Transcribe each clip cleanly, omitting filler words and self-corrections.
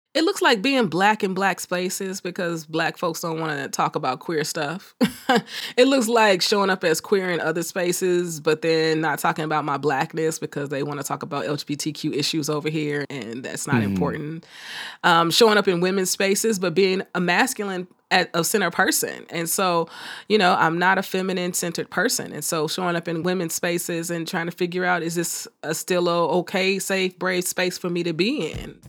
It looks like being black in black spaces because black folks don't want to talk about queer stuff. It looks like showing up as queer in other spaces, but then not talking about my blackness because they want to talk about LGBTQ issues over here, and that's not Mm. important. Showing up in women's spaces, but being a masculine at a center person. And so, I'm not a feminine centered person. And so showing up in women's spaces and trying to figure out, is this still a okay, safe, brave space for me to be in?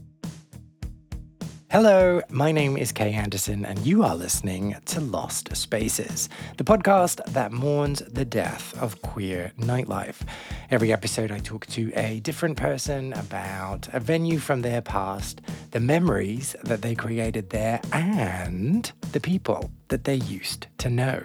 Hello, my name is Kay Anderson, and you are listening to Lost Spaces, the podcast that mourns the death of queer nightlife. Every episode, I talk to a different person about a venue from their past, the memories that they created there, and the people that they used to know.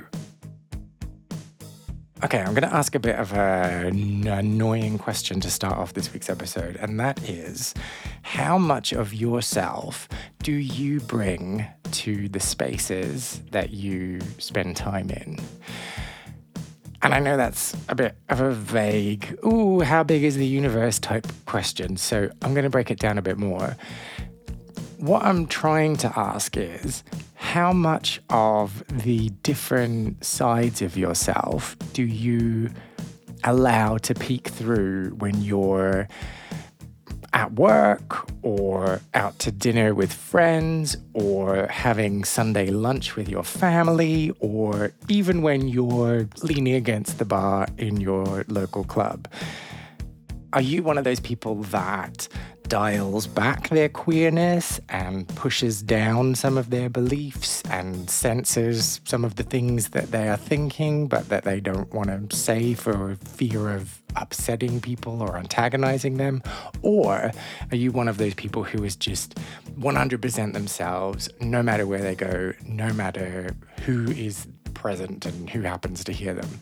Okay, I'm going to ask a bit of an annoying question to start off this week's episode, and that is, how much of yourself do you bring to the spaces that you spend time in? And I know that's a bit of a vague, ooh, how big is the universe type question, so I'm going to break it down a bit more. What I'm trying to ask is, how much of the different sides of yourself do you allow to peek through when you're at work or out to dinner with friends or having Sunday lunch with your family or even when you're leaning against the bar in your local club? Are you one of those people that dials back their queerness and pushes down some of their beliefs and censors some of the things that they are thinking but that they don't want to say for fear of upsetting people or antagonizing them? Or are you one of those people who is just 100% themselves, no matter where they go, no matter who is present and who happens to hear them?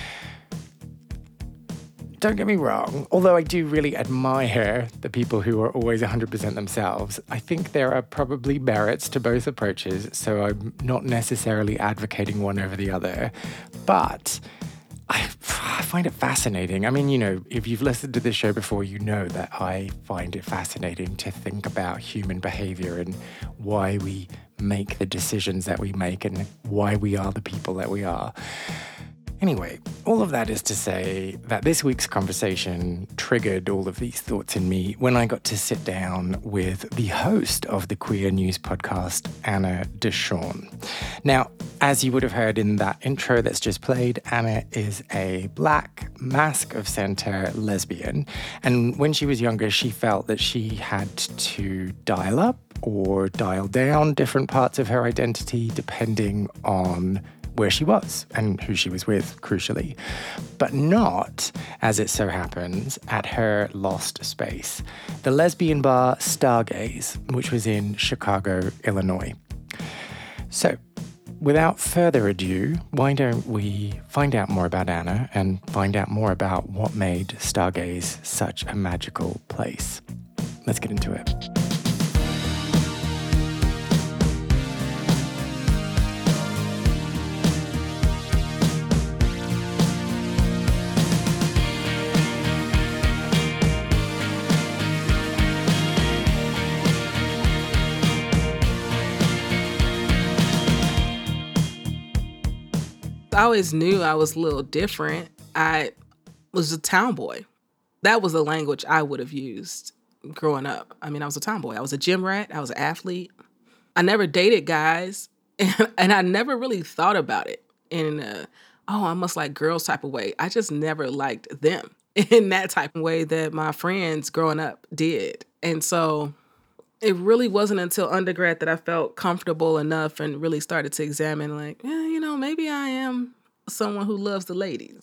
Don't get me wrong, although I do really admire the people who are always 100% themselves, I think there are probably merits to both approaches, so I'm not necessarily advocating one over the other. But I find it fascinating. I mean, if you've listened to this show before, you know that I find it fascinating to think about human behavior and why we make the decisions that we make and why we are the people that we are. Anyway, all of that is to say that this week's conversation triggered all of these thoughts in me when I got to sit down with the host of the Queer News podcast, Anna Deshawn. Now, as you would have heard in that intro that's just played, Anna is a Black, mask of center lesbian. And when she was younger, she felt that she had to dial up or dial down different parts of her identity depending on where she was and who she was with, crucially, but not, as it so happens, at her lost space, the lesbian bar Stargaze, which was in Chicago, Illinois. So, without further ado, why don't we find out more about Anna and find out more about what made Stargaze such a magical place? Let's get into it. I always knew I was a little different. I was a tomboy. That was the language I would have used growing up. I mean, I was a tomboy. I was a gym rat. I was an athlete. I never dated guys, and I never really thought about it in I must like girls type of way. I just never liked them in that type of way that my friends growing up did. And so it really wasn't until undergrad that I felt comfortable enough and really started to examine like, maybe I am someone who loves the ladies,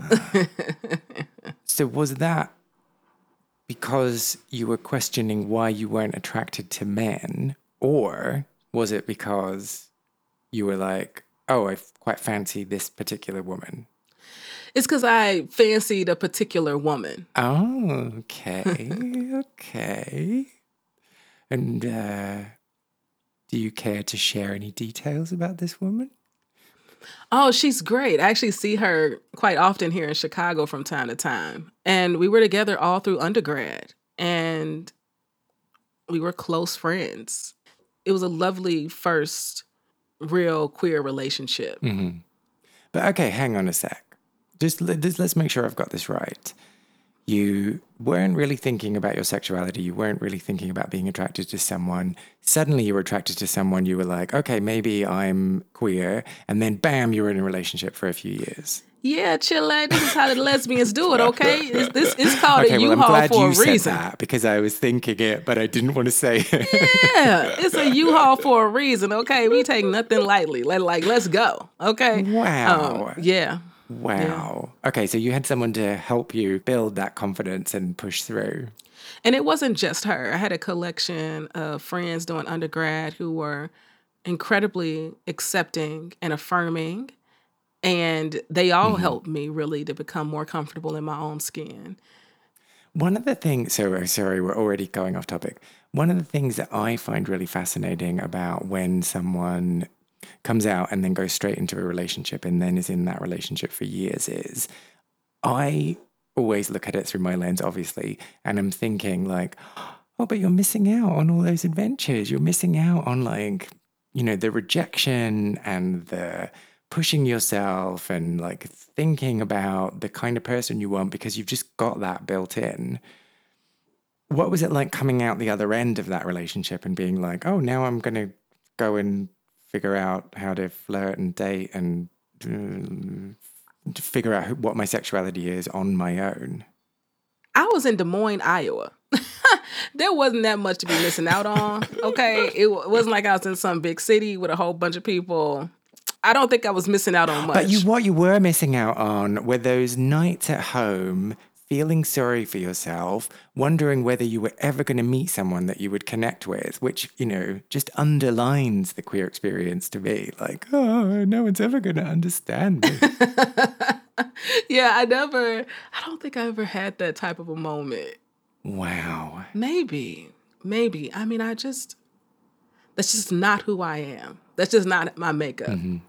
So was that because you were questioning why you weren't attracted to men, or was it because you were like, oh, I quite fancy this particular woman? It's because I fancied a particular woman. Oh, okay. Okay. And do you care to share any details about this woman? Oh, she's great. I actually see her quite often here in Chicago from time to time. And we were together all through undergrad. And We were close friends. It was a lovely first real queer relationship. Mm-hmm. But okay, hang on a sec. Let's make sure I've got this right. You weren't really thinking about your sexuality. You weren't really thinking about being attracted to someone. Suddenly you were attracted to someone. You were like, okay, maybe I'm queer. And then bam, you were in a relationship for a few years. Yeah, chill out. This is how the lesbians do it, okay? It's called Okay, a well, I'm U-Haul glad for you a said reason. that because I was thinking it, but I didn't want to say it. Yeah, it's a U-Haul for a reason, okay? We take nothing lightly. Let's go, okay? Wow. Yeah. Wow. Yeah. Okay, so you had someone to help you build that confidence and push through. And it wasn't just her. I had a collection of friends doing undergrad who were incredibly accepting and affirming. And they all helped me really to become more comfortable in my own skin. One of the things, so sorry, we're already going off topic. One of the things that I find really fascinating about when someone comes out and then goes straight into a relationship and then is in that relationship for years is I always look at it through my lens, obviously, and I'm thinking like, oh, but you're missing out on all those adventures. You're missing out on like, the rejection and the pushing yourself and like thinking about the kind of person you want because you've just got that built in. What was it like coming out the other end of that relationship and being like, oh, now I'm going to go and figure out how to flirt and date and to figure out what my sexuality is on my own? I was in Des Moines, Iowa. There wasn't that much to be missing out on, okay? It wasn't like I was in some big city with a whole bunch of people. I don't think I was missing out on much. But what you were missing out on were those nights at home, feeling sorry for yourself, wondering whether you were ever going to meet someone that you would connect with, which, just underlines the queer experience to me. Like, oh, no one's ever going to understand me. Yeah, I don't think I ever had that type of a moment. Wow. Maybe. I mean, that's just not who I am. That's just not my makeup. Mm-hmm.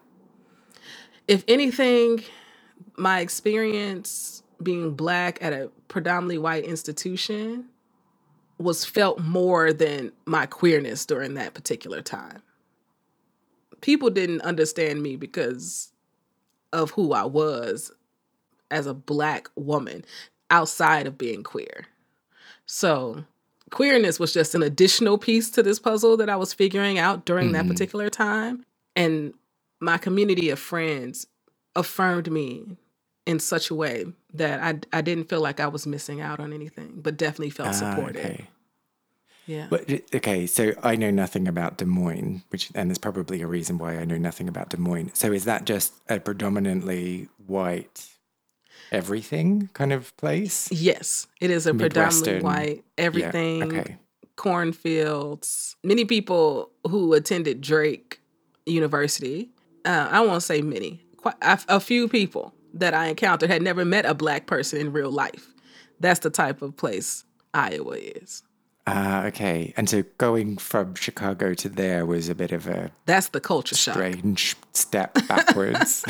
If anything, my experience being Black at a predominantly white institution was felt more than my queerness during that particular time. People didn't understand me because of who I was as a Black woman outside of being queer. So queerness was just an additional piece to this puzzle that I was figuring out during that particular time. And my community of friends affirmed me in such a way that I didn't feel like I was missing out on anything, but definitely felt supported. Okay. Yeah. But, okay, so I know nothing about Des Moines, and there's probably a reason why I know nothing about Des Moines. So is that just a predominantly white everything kind of place? Yes, it is a predominantly white everything. Yeah, okay. Cornfields. Many people who attended Drake University, I won't say many, a few people that I encountered had never met a Black person in real life. That's the type of place Iowa is. Okay. And so going from Chicago to there was a bit of a... That's the culture shock. Strange step backwards.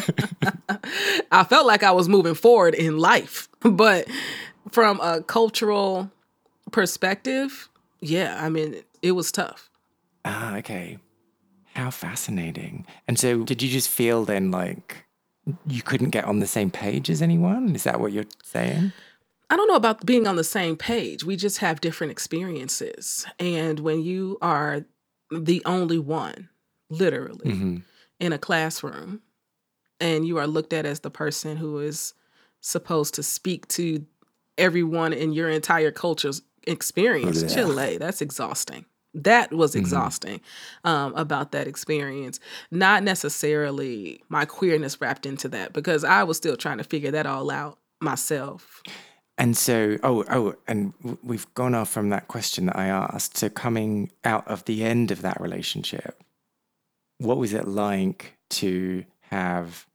I felt like I was moving forward in life. But from a cultural perspective, yeah, I mean, it was tough. Okay. How fascinating. And so did you just feel then like you couldn't get on the same page as anyone? Is that what you're saying? I don't know about being on the same page. We just have different experiences. And when you are the only one, literally, in a classroom, and you are looked at as the person who is supposed to speak to everyone in your entire culture's experience, Chile, that's exhausting. That was exhausting about that experience. Not necessarily my queerness wrapped into that, because I was still trying to figure that all out myself. And so, and we've gone off from that question that I asked. So coming out of the end of that relationship, what was it like to have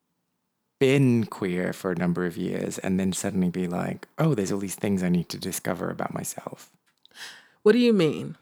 been queer for a number of years and then suddenly be like, oh, there's all these things I need to discover about myself? What do you mean?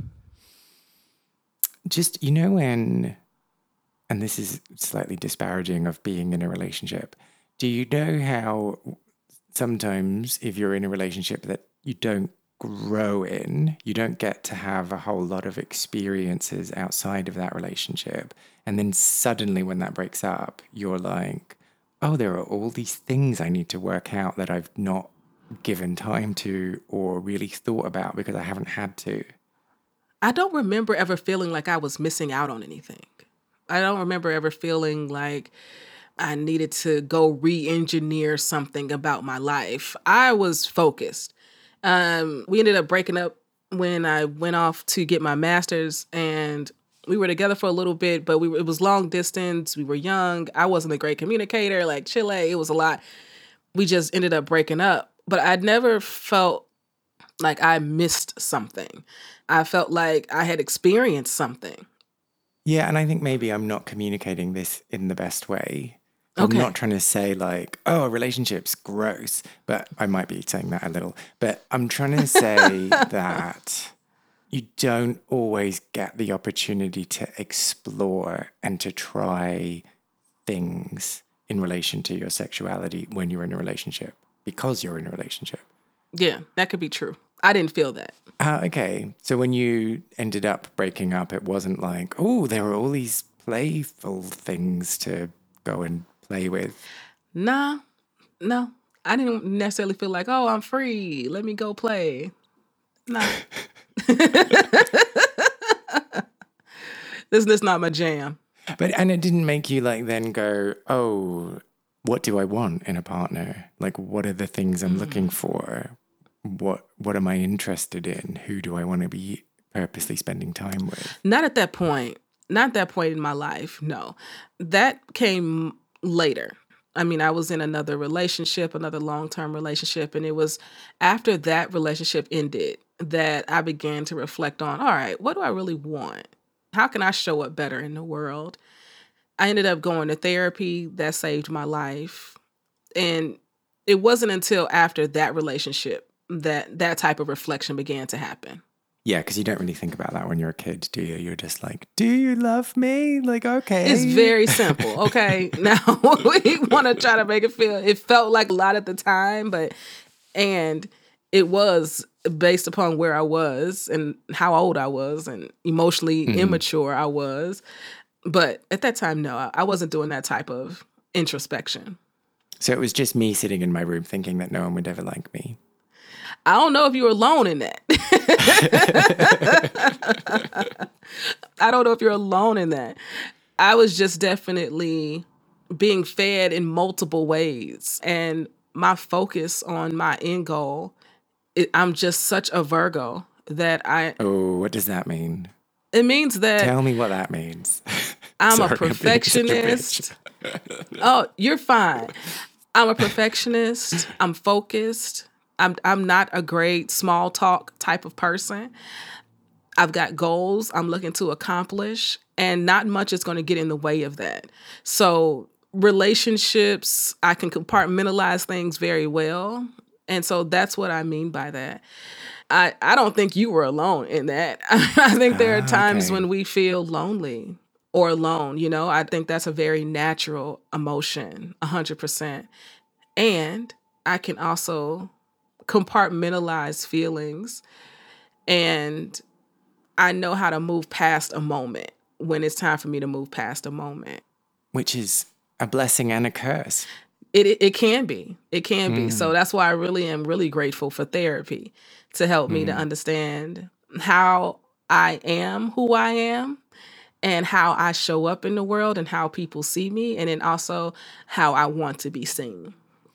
Just, when, and this is slightly disparaging of being in a relationship, do you know how... Sometimes if you're in a relationship that you don't grow in. You don't get to have a whole lot of experiences outside of that relationship. And then suddenly when that breaks up, you're like, oh, there are all these things I need to work out that I've not given time to or really thought about because I haven't had to. I don't remember ever feeling like I was missing out on anything. I don't remember ever feeling like I needed to go re-engineer something about my life. I was focused. We ended up breaking up when I went off to get my master's, and we were together for a little bit, but it was long distance. We were young. I wasn't a great communicator, like Chile. It was a lot. We just ended up breaking up. But I'd never felt like I missed something. I felt like I had experienced something. Yeah, and I think maybe I'm not communicating this in the best way. I'm Okay. not trying to say like, oh, a relationship's gross, but I might be saying that a little. But I'm trying to say that you don't always get the opportunity to explore and to try things in relation to your sexuality when you're in a relationship because you're in a relationship. Yeah, that could be true. I didn't feel that. Okay. So when you ended up breaking up, it wasn't like, oh, there are all these playful things to go and play with. No. I didn't necessarily feel like, oh, I'm free. Let me go play. No. This is not my jam. And it didn't make you like then go, oh, what do I want in a partner? Like, what are the things I'm looking for? What am I interested in? Who do I want to be purposely spending time with? Not at that point. Not that point in my life, no. That came later. I mean, I was in another relationship, another long-term relationship, and it was after that relationship ended that I began to reflect on, all right, what do I really want? How can I show up better in the world? I ended up going to therapy. That saved my life. And it wasn't until after that relationship that that type of reflection began to happen. Yeah, because you don't really think about that when you're a kid, do you? You're just like, do you love me? Like, okay. It's very simple, okay? Now, we want to try to make it felt like a lot at the time, and it was based upon where I was and how old I was and emotionally immature I was. But at that time, no, I wasn't doing that type of introspection. So it was just me sitting in my room thinking that no one would ever like me. I don't know if you were alone in that. I don't know if you're alone in that. I was just definitely being fed in multiple ways. And my focus on my end goal, I'm just such a Virgo that Oh, what does that mean? it means that Tell me what that means. I'm Sorry, a I'm being such a perfectionist. Oh, you're fine. I'm a perfectionist. I'm focused. I'm not a great small talk type of person. I've got goals I'm looking to accomplish, and not much is going to get in the way of that. So relationships, I can compartmentalize things very well. And so that's what I mean by that. I don't think you were alone in that. I think there are times Okay. when we feel lonely or alone, you know. I think that's a very natural emotion, 100%. And I can also compartmentalize feelings, and I know how to move past a moment when it's time for me to move past a moment. Which is a blessing and a curse. It can be. It can be. So that's why I really am really grateful for therapy to help me to understand how I am who I am and how I show up in the world and how people see me, and then also how I want to be seen.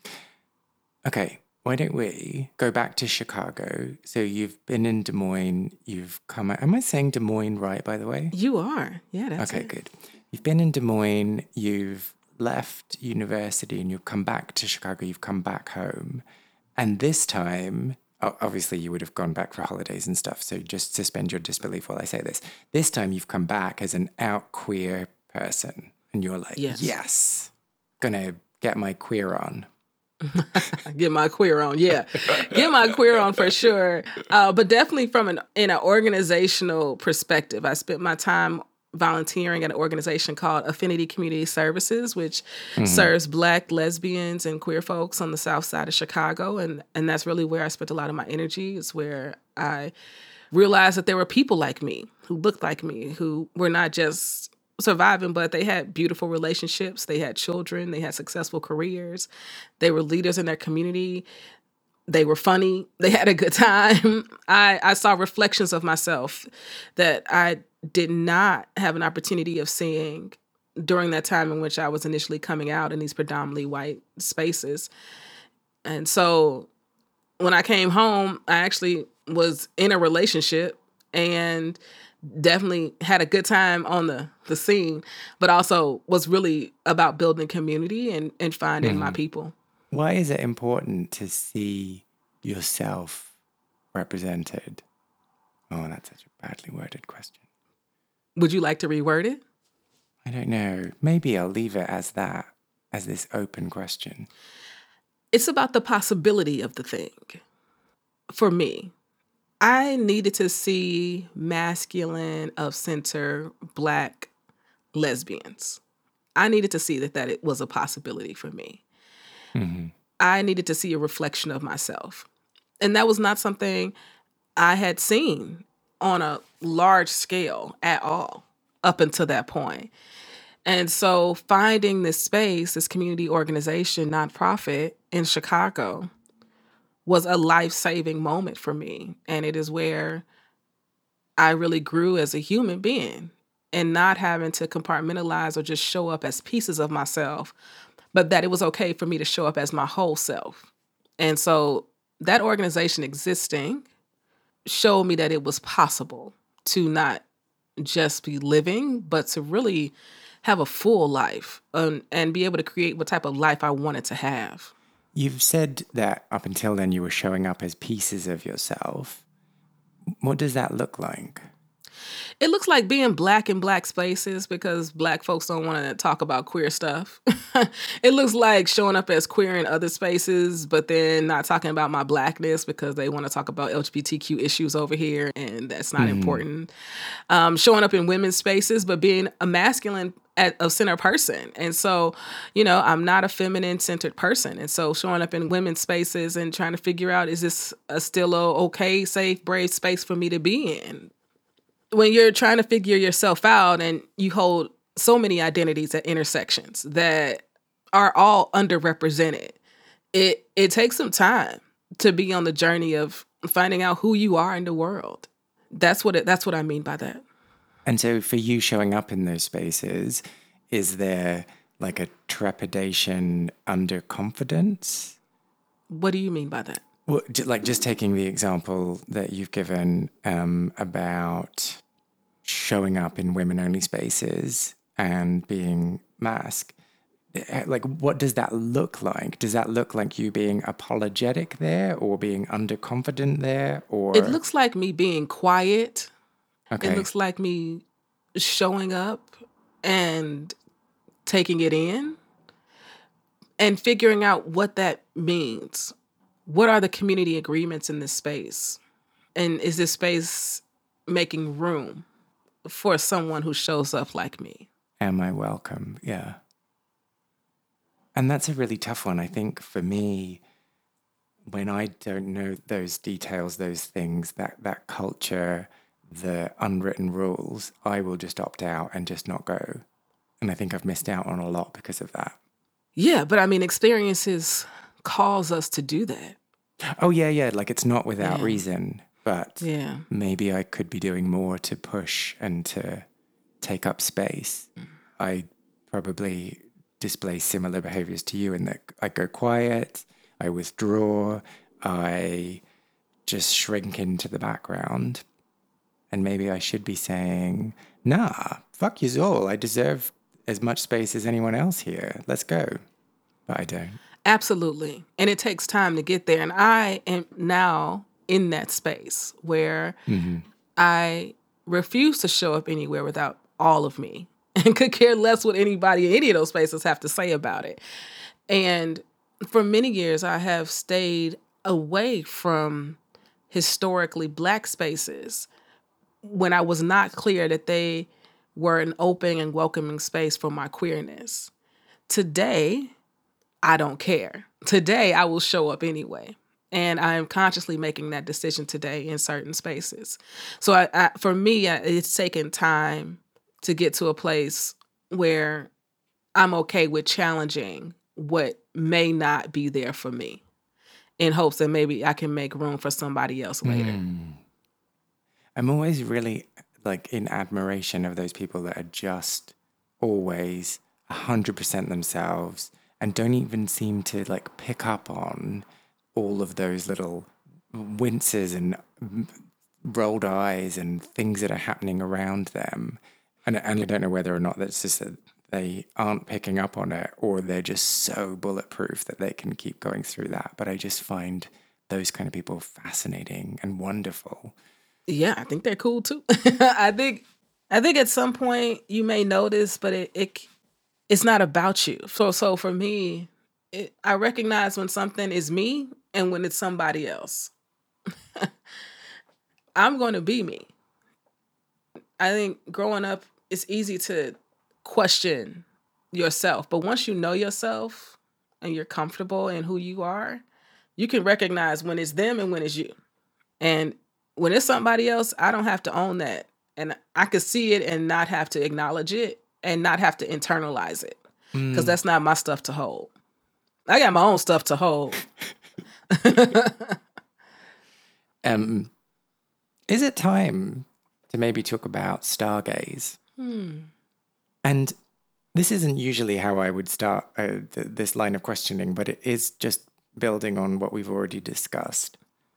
Okay, why don't we go back to Chicago? So you've been in Des Moines, you've come out. Am I saying Des Moines right, by the way? You are. Yeah, that's Okay, it. good. You've been in Des Moines, you've left university and you've come back to Chicago, you've come back home. And this time, obviously you would have gone back for holidays and stuff, so just suspend your disbelief while I say this. This time you've come back as an out queer person and you're like, yes, gonna get my queer on. Get my queer on, yeah. Get my queer on for sure. But definitely in an organizational perspective. I spent my time volunteering at an organization called Affinity Community Services, which serves Black, lesbians, and queer folks on the south side of Chicago. And that's really where I spent a lot of my energy. It's where I realized that there were people like me, who looked like me, who were not just surviving, but they had beautiful relationships. They had children. They had successful careers. They were leaders in their community. They were funny. They had a good time. I saw reflections of myself that I did not have an opportunity of seeing during that time in which I was initially coming out in these predominantly white spaces. And so when I came home, I actually was in a relationship and definitely had a good time on the scene, but also was really about building community and finding my people. Why is it important to see yourself represented? Oh, that's such a badly worded question. Would you like to reword it? I don't know. Maybe I'll leave it as that, as this open question. It's about the possibility of the thing. For me, I needed to see masculine, of center, Black lesbians. I needed to see that it was a possibility for me. I needed to see a reflection of myself. And that was not something I had seen on a large scale at all up until that point. And so finding this space, this community organization, nonprofit in Chicago, was a life-saving moment for me. And it is where I really grew as a human being and not having to compartmentalize or just show up as pieces of myself, but that it was okay for me to show up as my whole self. And so that organization existing showed me that it was possible to not just be living, but to really have a full life and be able to create what type of life I wanted to have. You've said that up until then you were showing up as pieces of yourself. What does that look like? It looks like being Black in Black spaces because Black folks don't want to talk about queer stuff. It looks like showing up as queer in other spaces, but then not talking about my Blackness because they want to talk about LGBTQ issues over here, and that's not important. Showing up in women's spaces, but being a masculine of center person. And so, I'm not a feminine centered person. And so showing up in women's spaces and trying to figure out, is this still a okay, safe, brave space for me to be in? When you're trying to figure yourself out and you hold so many identities at intersections that are all underrepresented, it takes some time to be on the journey of finding out who you are in the world. That's what I mean by that. And so for you showing up in those spaces, is there like a trepidation under confidence? What do you mean by that? Well, like just taking the example that you've given about showing up in women-only spaces and being masked, like what does that look like? Does that look like you being apologetic there or being underconfident there? Or it looks like me being quiet. Okay. It looks like me showing up and taking it in and figuring out what that means. What are the community agreements in this space? And is this space making room for someone who shows up like me? Am I welcome? Yeah. And that's a really tough one. I think for me, when I don't know those details, those things, that culture, the unwritten rules, I will just opt out and just not go. And I think I've missed out on a lot because of that. Yeah, but I mean, experiences cause us to do that. Oh, yeah. Like it's not without reason, but Yeah. maybe I could be doing more to push and to take up space. I probably display similar behaviors to you in that I go quiet, I withdraw, I just shrink into the background. And maybe I should be saying, nah, fuck you all. I deserve as much space as anyone else here. Let's go. But I don't. Absolutely. And it takes time to get there. And I am now in that space where I refuse to show up anywhere without all of me and could care less what anybody in any of those spaces have to say about it. And for many years, I have stayed away from historically Black spaces when I was not clear that they were an open and welcoming space for my queerness. Today, I don't care. Today, I will show up anyway. And I am consciously making that decision today in certain spaces. So for me, it's taken time to get to a place where I'm okay with challenging what may not be there for me in hopes that maybe I can make room for somebody else later. I'm always really in admiration of those people that are just always 100% themselves and don't even seem to pick up on all of those little winces and rolled eyes and things that are happening around them. And I don't know whether or not that's just that they aren't picking up on it or they're just so bulletproof that they can keep going through that. But I just find those kind of people fascinating and wonderful. Yeah, I think they're cool too. I think at some point you may notice, but it's not about you. So for me, I recognize when something is me and when it's somebody else. I'm going to be me. I think growing up, it's easy to question yourself. But once you know yourself and you're comfortable in who you are, you can recognize when it's them and when it's you. And when it's somebody else, I don't have to own that. And I could see it and not have to acknowledge it and not have to internalize it. Because that's not my stuff to hold. I got my own stuff to hold. Is it time to maybe talk about Stargaze? And this isn't usually how I would start this line of questioning, but it is just building on what we've already discussed.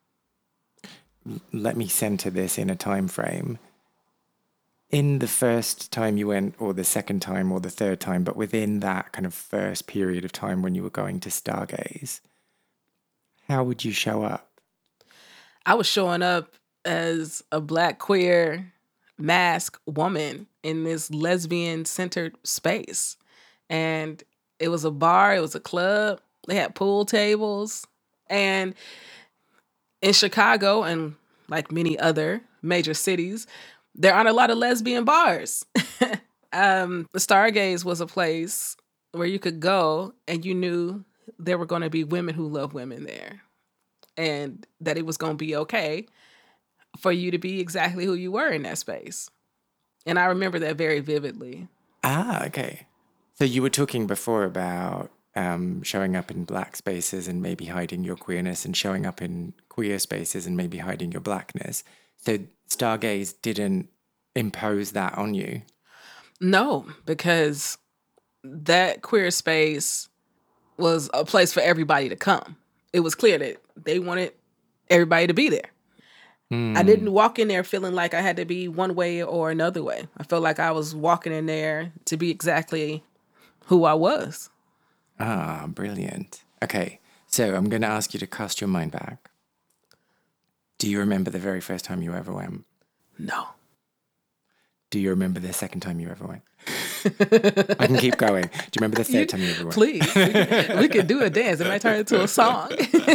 Let me center this in a time frame. In the first time you went, or the second time, or the third time, but within that kind of first period of time when you were going to Stargaze, how would you show up? I was showing up as a Black queer masked woman in this lesbian-centered space. And it was a bar, it was a club, they had pool tables. And in Chicago and like many other major cities, there aren't a lot of lesbian bars. The Stargaze was a place where you could go and you knew there were going to be women who love women there. And that it was going to be okay for you to be exactly who you were in that space. And I remember that very vividly. Ah, okay. So you were talking before about showing up in Black spaces and maybe hiding your queerness, and showing up in queer spaces and maybe hiding your Blackness. So Stargaze didn't impose that on you? No, because that queer space was a place for everybody to come. It was clear that they wanted everybody to be there. I didn't walk in there feeling like I had to be one way or another way. I felt like I was walking in there to be exactly who I was. Ah, brilliant. Okay, so I'm going to ask you to cast your mind back. Do you remember the very first time you ever went? No. Do you remember the second time you ever went? I can keep going. Do you remember the third time you ever went? Please. We could do a dance. It might turn into a song.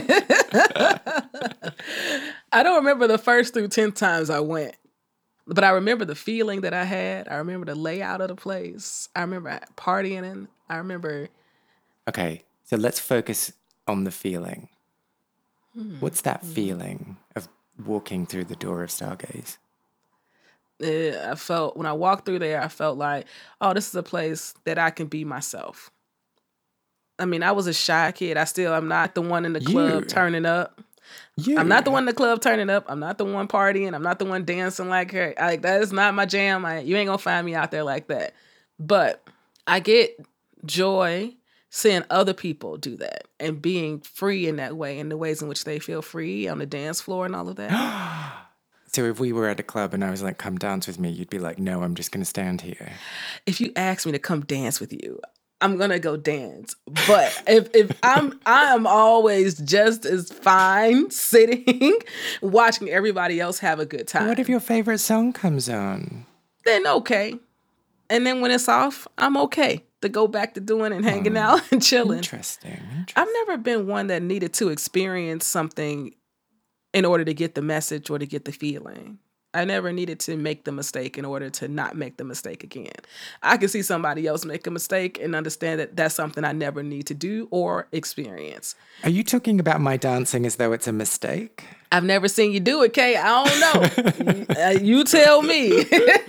I don't remember the first through 10 times I went, but I remember the feeling that I had. I remember the layout of the place. I remember partying, and I remember... Okay, so let's focus on the feeling. What's that feeling of walking through the door of Stargaze? I felt, when I walked through there, I felt like, oh, this is a place that I can be myself. I mean, I was a shy kid. I'm not the one in the club turning up. I'm not the one in the club turning up. I'm not the one partying. I'm not the one dancing like her. That is not my jam. You ain't gonna find me out there like that. But I get joy seeing other people do that and being free in that way, in the ways in which they feel free on the dance floor and all of that. So if we were at a club and I was like, come dance with me, you'd be like, no, I'm just going to stand here. If you ask me to come dance with you, I'm going to go dance. But if I am always just as fine sitting, watching everybody else have a good time. What if your favorite song comes on? Then okay. And then when it's off, I'm okay to go back to doing and hanging out and chilling. Interesting. I've never been one that needed to experience something in order to get the message or to get the feeling. I never needed to make the mistake in order to not make the mistake again. I can see somebody else make a mistake and understand that that's something I never need to do or experience. Are you talking about my dancing as though it's a mistake? I've never seen you do it, Kay. I don't know. You tell me.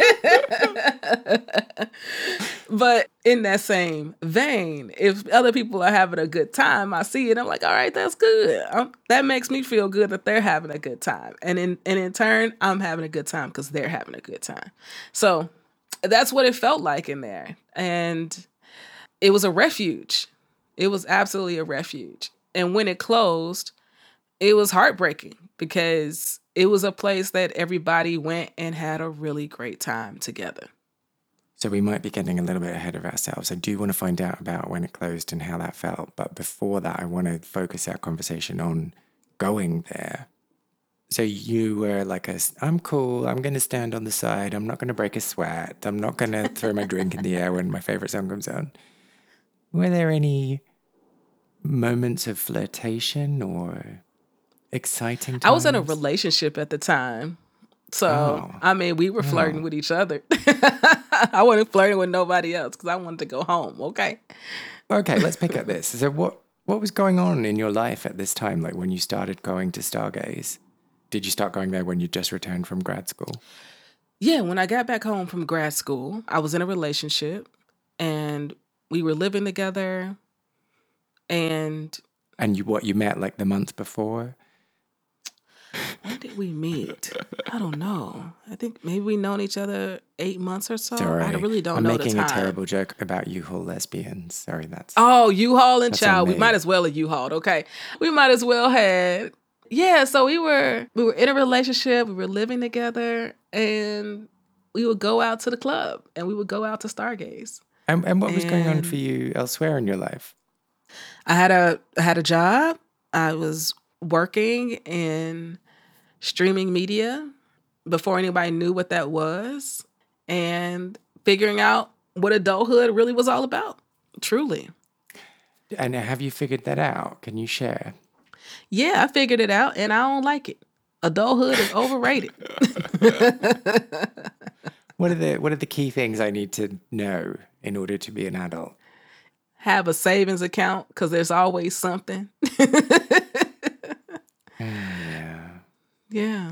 But in that same vein, if other people are having a good time, I see it. I'm like, all right, that's good. That makes me feel good that they're having a good time. And in turn, I'm having a good time because they're having a good time. So that's what it felt like in there. And it was a refuge. It was absolutely a refuge. And when it closed, it was heartbreaking because it was a place that everybody went and had a really great time together. So we might be getting a little bit ahead of ourselves. I do want to find out about when it closed and how that felt. But before that, I want to focus our conversation on going there. So you were like, I'm cool. I'm going to stand on the side. I'm not going to break a sweat. I'm not going to throw my drink in the air when my favorite song comes on. Were there any moments of flirtation or exciting times? I was in a relationship at the time. So, I mean, we were flirting with each other. I wasn't flirting with nobody else because I wanted to go home, okay? Okay, let's pick up this. So what was going on in your life at this time, like when you started going to Stargaze? Did you start going there when you just returned from grad school? Yeah, when I got back home from grad school, I was in a relationship and we were living together. And you met like the month before? When did we meet? I don't know. I think maybe we known each other 8 months or so. Sorry, I really don't know the time. I'm making a terrible joke about U-Haul lesbians. Sorry, that's... Oh, U-Haul and child. We might as well have U-Hauled, okay? We might as well had... Yeah, so we were in a relationship. We were living together, and we would go out to the club, and we would go out to Stargaze. And what was going on for you elsewhere in your life? I had a job. I was working in streaming media before anybody knew what that was, and figuring out what adulthood really was all about, truly. And have you figured that out? Can you share? Yeah, I figured it out, and I don't like it. Adulthood is overrated. What are the key things I need to know in order to be an adult? Have a savings account, because there's always something. Yeah.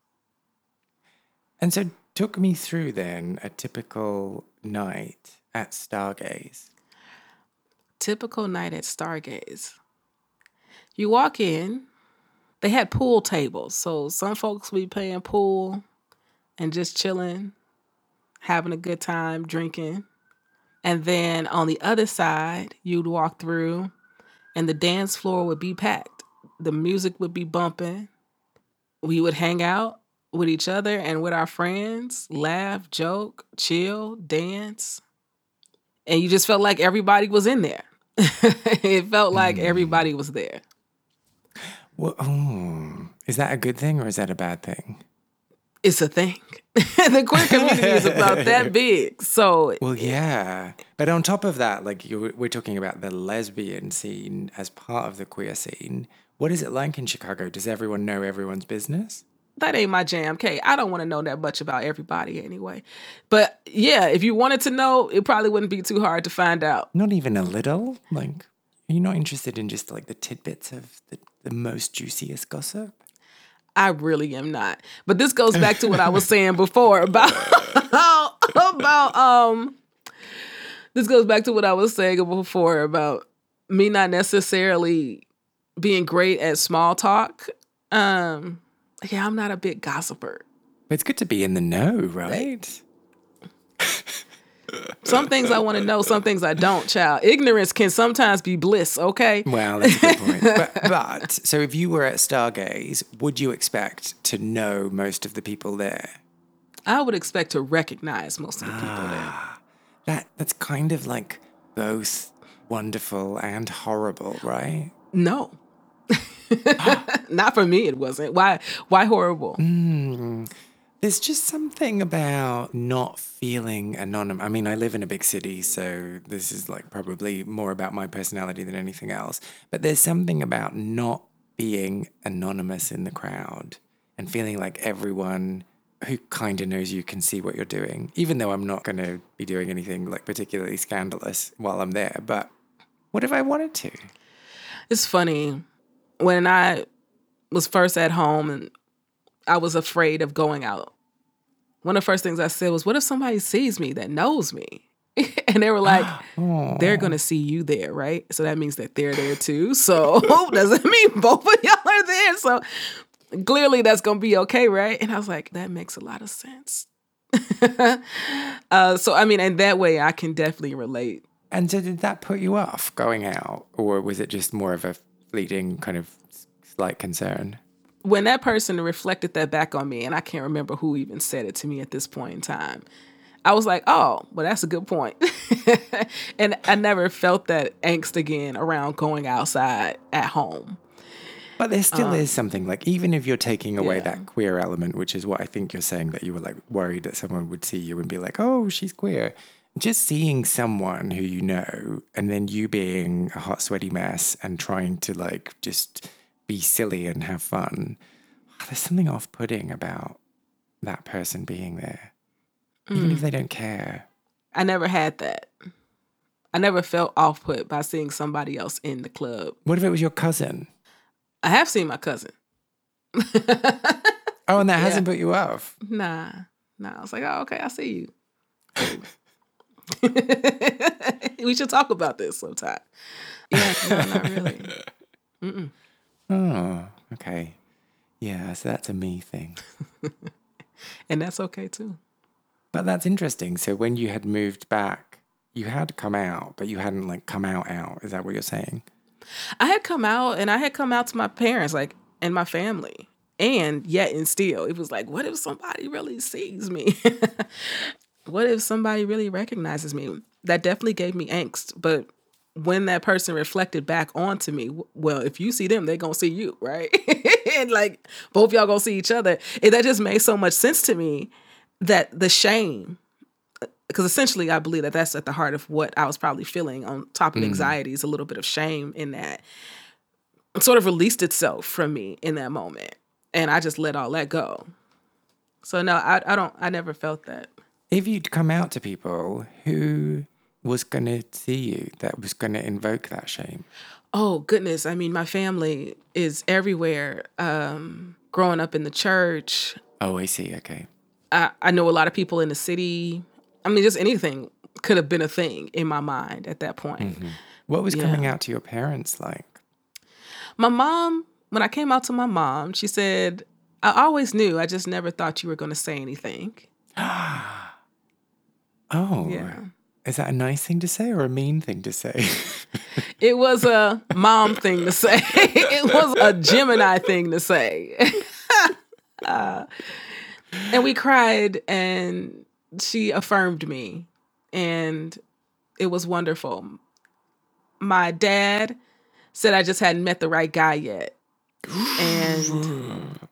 And so took me through then a typical night at Stargaze. Typical night at Stargaze. You walk in, they had pool tables. So some folks would be playing pool and just chilling, having a good time, drinking. And then on the other side, you'd walk through and the dance floor would be packed. The music would be bumping. We would hang out with each other and with our friends, laugh, joke, chill, dance. And you just felt like everybody was in there. It felt like everybody was there. Well, is that a good thing or is that a bad thing? It's a thing. The queer community is about that big. So, well, yeah. But on top of that, like we're talking about the lesbian scene as part of the queer scene. What is it like in Chicago? Does everyone know everyone's business? That ain't my jam, Kay. I don't want to know that much about everybody anyway. But yeah, if you wanted to know, it probably wouldn't be too hard to find out. Not even a little? Like, are you not interested in just like the tidbits of the most juiciest gossip? I really am not. But this goes back to what I was saying before about this goes back to what I was saying before about me not necessarily being great at small talk. Yeah, I'm not a big gossiper. But it's good to be in the know, right? Some things I want to know, some things I don't, child. Ignorance can sometimes be bliss, okay? Well, that's a good point. But so if you were at Stargaze, would you expect to know most of the people there? I would expect to recognize most of the people there. That's kind of like both wonderful and horrible, right? No. Not for me, it wasn't. Why horrible? There's just something about not feeling anonymous. I mean, I live in a big city, so this is like probably more about my personality than anything else. But there's something about not being anonymous in the crowd and feeling like everyone who kind of knows you can see what you're doing, even though I'm not going to be doing anything like particularly scandalous while I'm there. But what if I wanted to? It's funny. When I was first at home and I was afraid of going out, one of the first things I said was, what if somebody sees me that knows me? And they were like, they're going to see you there, right? So that means that they're there too. So does it mean both of y'all are there? So clearly that's going to be okay, right? And I was like, that makes a lot of sense. So, I mean, and that way I can definitely relate. And so did that put you off going out? Or was it just more of a fleeting kind of slight concern? When that person reflected that back on me, and I can't remember who even said it to me at this point in time, I was like, oh, well, that's a good point. And I never felt that angst again around going outside at home. But there still is something, like, even if you're taking away that queer element, which is what I think you're saying, that you were like worried that someone would see you and be like, oh, she's queer. Just seeing someone who you know and then you being a hot, sweaty mess and trying to like just be silly and have fun. There's something off-putting about that person being there. Even if they don't care. I never had that. I never felt off-put by seeing somebody else in the club. What if it was your cousin? I have seen my cousin. Oh, and that hasn't put you off? Nah. I was like, oh, okay, I see you. We should talk about this sometime. Yeah, no, not really. Mm-mm. Oh, okay. Yeah, so that's a me thing. And that's okay too. But that's interesting. So when you had moved back, you had come out, but you hadn't like come out. Is that what you're saying? I had come out, and I had come out to my parents, like, and my family. And yet and still, it was like, what if somebody really sees me? What if somebody really recognizes me? That definitely gave me angst. But when that person reflected back onto me, well, if you see them, they're going to see you, right? And like, both y'all going to see each other. And that just made so much sense to me that the shame, because essentially I believe that that's at the heart of what I was probably feeling on top of anxiety, is a little bit of shame in that. It sort of released itself from me in that moment. And I just let all that go. So no, I never felt that. If you'd come out to people, who was going to see you that was going to invoke that shame? Oh, goodness. I mean, my family is everywhere. Growing up in the church. Oh, I see. Okay. I know a lot of people in the city. I mean, just anything could have been a thing in my mind at that point. Mm-hmm. What was coming out to your parents like? My mom, when I came out to my mom, she said, I always knew. I just never thought you were going to say anything. Oh. Yeah. Is that a nice thing to say or a mean thing to say? It was a mom thing to say. It was a Gemini thing to say. And we cried, and she affirmed me, and it was wonderful. My dad said I just hadn't met the right guy yet. And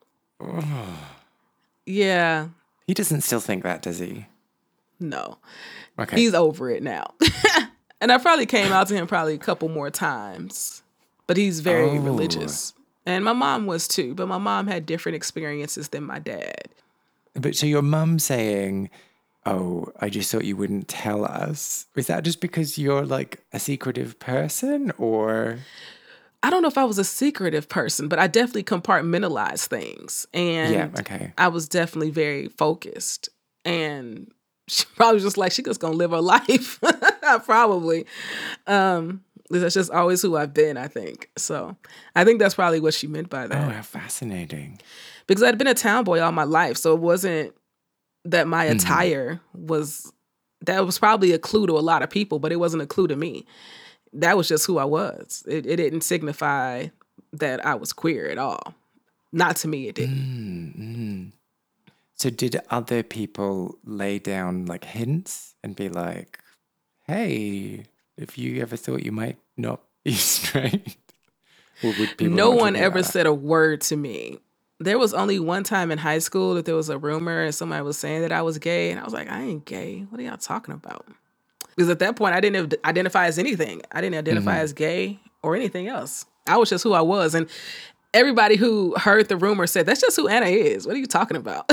yeah. He doesn't still think that, does he? No. Okay. He's over it now. And I probably came out to him probably a couple more times. But he's very religious. And my mom was too. But my mom had different experiences than my dad. But so your mum saying, oh, I just thought you wouldn't tell us. Is that just because you're like a secretive person, or? I don't know if I was a secretive person, but I definitely compartmentalized things. And yeah, okay. I was definitely very focused. And she probably was just like, she's just going to live her life. Probably. That's just always who I've been, I think. So I think that's probably what she meant by that. Oh, how fascinating. Because I'd been a town boy all my life. So it wasn't that my attire was, that was probably a clue to a lot of people, but it wasn't a clue to me. That was just who I was. It didn't signify that I was queer at all. Not to me, it didn't. So did other people lay down like hints and be like, hey, if you ever thought you might not be straight? Or would people no one ever said a word to me. There was only one time in high school that there was a rumor and somebody was saying that I was gay. And I was like, I ain't gay. What are y'all talking about? Because at that point, I didn't identify as anything. I didn't identify as gay or anything else. I was just who I was. And everybody who heard the rumor said, that's just who Anna is. What are you talking about?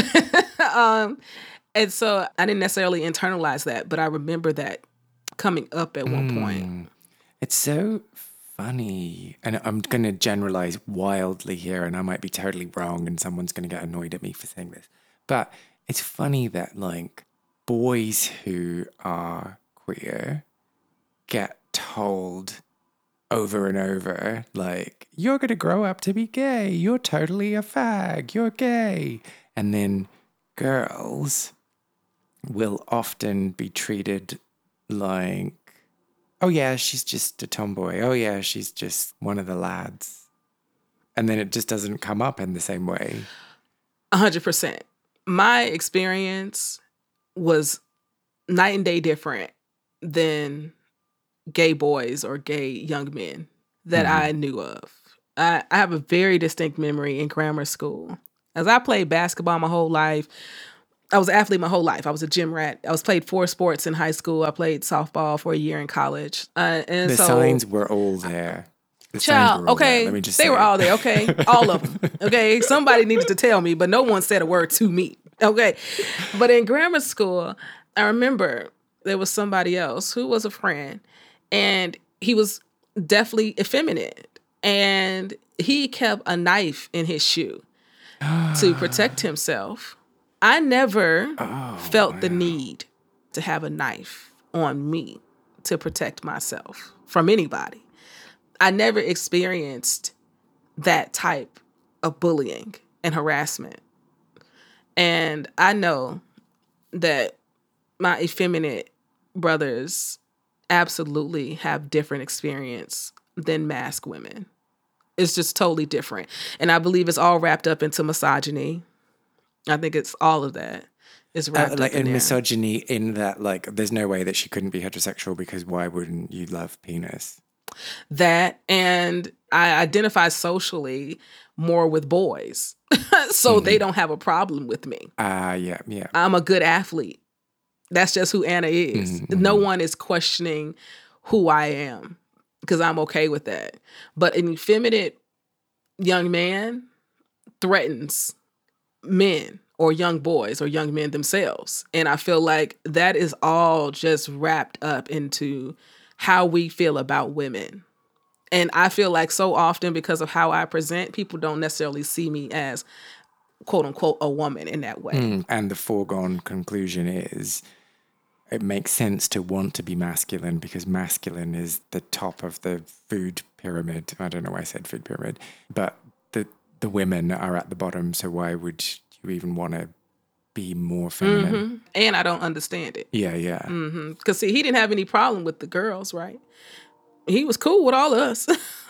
And so I didn't necessarily internalize that, but I remember that coming up at one point. It's so funny. And I'm going to generalize wildly here, and I might be totally wrong, and someone's going to get annoyed at me for saying this. But it's funny that, like, boys who are queer get told over and over, like, you're going to grow up to be gay. You're totally a fag. You're gay. And then girls will often be treated like, oh yeah, she's just a tomboy. Oh yeah, she's just one of the lads. And then it just doesn't come up in the same way. 100%. My experience was night and day different than gay boys or gay young men that I knew of. I have a very distinct memory in grammar school. As I played basketball my whole life, I was an athlete my whole life. I was a gym rat. I was played 4 sports in high school. I played softball for a year in college. And the signs were all there. Child, okay, Let me just they say. were all there, okay? All of them, okay? Somebody needed to tell me, but no one said a word to me, okay? But in grammar school, I remember there was somebody else who was a friend, and he was definitely effeminate, and he kept a knife in his shoe to protect himself. I never felt the need to have a knife on me to protect myself from anybody. I never experienced that type of bullying and harassment. And I know that my effeminate brothers absolutely have different experience than masked women. It's just totally different. And I believe it's all wrapped up into misogyny. I think it's all of that. It's wrapped like up in in there. misogyny, in that, like, there's no way that she couldn't be heterosexual, because why wouldn't you love penis? That, and I identify socially more with boys, so they don't have a problem with me. Yeah. I'm a good athlete. That's just who Anna is. No one is questioning who I am because I'm okay with that. But an effeminate young man threatens men or young boys or young men themselves. And I feel like that is all just wrapped up into how we feel about women. And I feel like so often, because of how I present, people don't necessarily see me as, quote unquote, a woman in that way. And the foregone conclusion is, it makes sense to want to be masculine because masculine is the top of the food pyramid. I don't know why I said food pyramid, but the women are at the bottom. So why would you even want to be more feminine? And I don't understand it. Yeah. Because, see, he didn't have any problem with the girls, right? He was cool with all of us.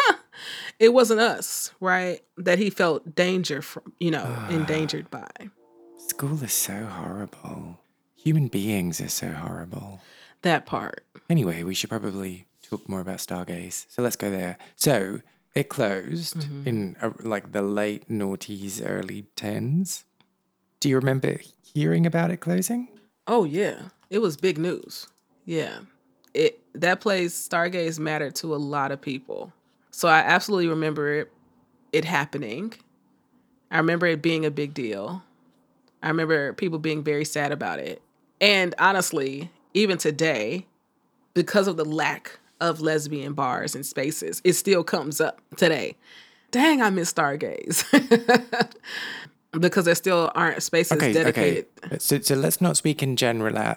It wasn't us, right, that he felt danger from, endangered by. School is so horrible. Human beings are so horrible. That part. Anyway, we should probably talk more about Stargaze. So let's go there. So it closed in like the late noughties, early 10s. Do you remember hearing about it closing? Oh, yeah. It was big news. Yeah. That place, Stargaze, mattered to a lot of people. So I absolutely remember it happening. I remember it being a big deal. I remember people being very sad about it. And honestly, even today, because of the lack of lesbian bars and spaces, it still comes up today. Dang, I miss Stargaze. Because there still aren't spaces dedicated. Okay. So let's not speak in oh my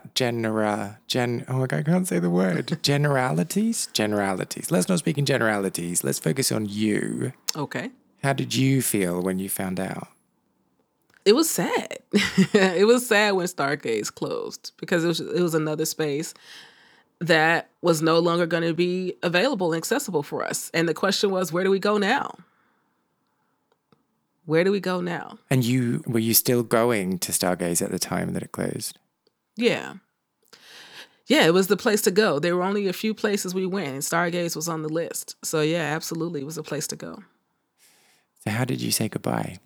God, I can't say the word. Generalities? Let's not speak in generalities. Let's focus on you. Okay. How did you feel when you found out? It was sad. It was sad when Stargaze closed because it was another space that was no longer going to be available and accessible for us. And the question was, where do we go now? Where do we go now? And were you still going to Stargaze at the time that it closed? Yeah. Yeah, it was the place to go. There were only a few places we went, and Stargaze was on the list. So yeah, absolutely, it was a place to go. So how did you say goodbye?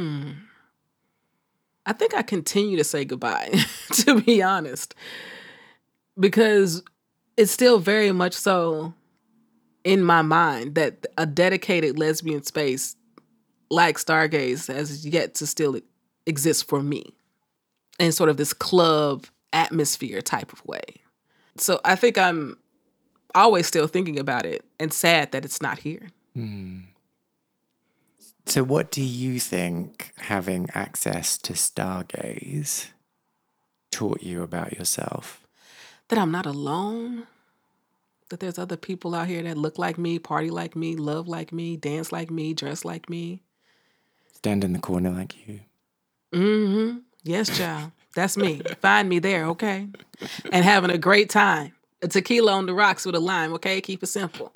I think I continue to say goodbye, to be honest, because it's still very much so in my mind that a dedicated lesbian space like Stargaze has yet to still exist for me in sort of this club atmosphere type of way. So I think I'm always still thinking about it and sad that it's not here. So what do you think having access to Stargaze taught you about yourself? That I'm not alone, that there's other people out here that look like me, party like me, love like me, dance like me, dress like me. Stand in the corner like you. Mm-hmm. Yes, child. That's me. Find me there, okay? And having a great time. A tequila on the rocks with a lime, okay? Keep it simple.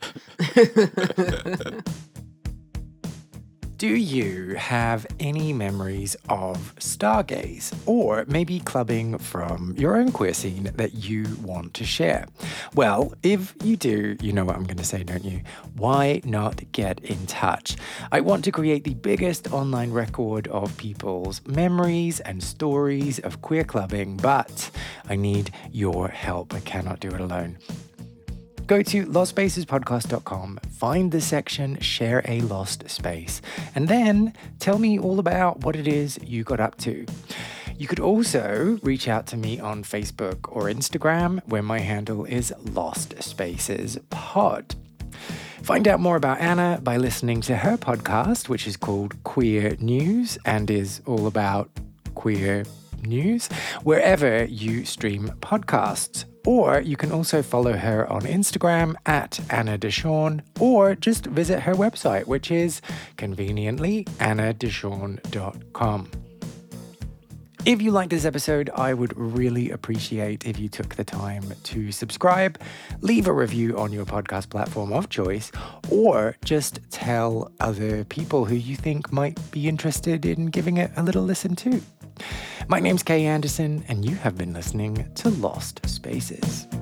Do you have any memories of Stargaze or maybe clubbing from your own queer scene that you want to share? Well, if you do, you know what I'm going to say, don't you? Why not get in touch? I want to create the biggest online record of people's memories and stories of queer clubbing, but I need your help. I cannot do it alone. Go to lostspacespodcast.com, find the section Share a Lost Space, and then tell me all about what it is you got up to. You could also reach out to me on Facebook or Instagram, where my handle is Lost Spaces Pod. Find out more about Anna by listening to her podcast, which is called Queer News and is all about queer news, wherever you stream podcasts. Or you can also follow her on Instagram at Anna Deshawn, or just visit her website, which is conveniently annadeshawn.com. If you liked this episode, I would really appreciate if you took the time to subscribe, leave a review on your podcast platform of choice, or just tell other people who you think might be interested in giving it a little listen too. My name's Kay Anderson, and you have been listening to Lost Spaces.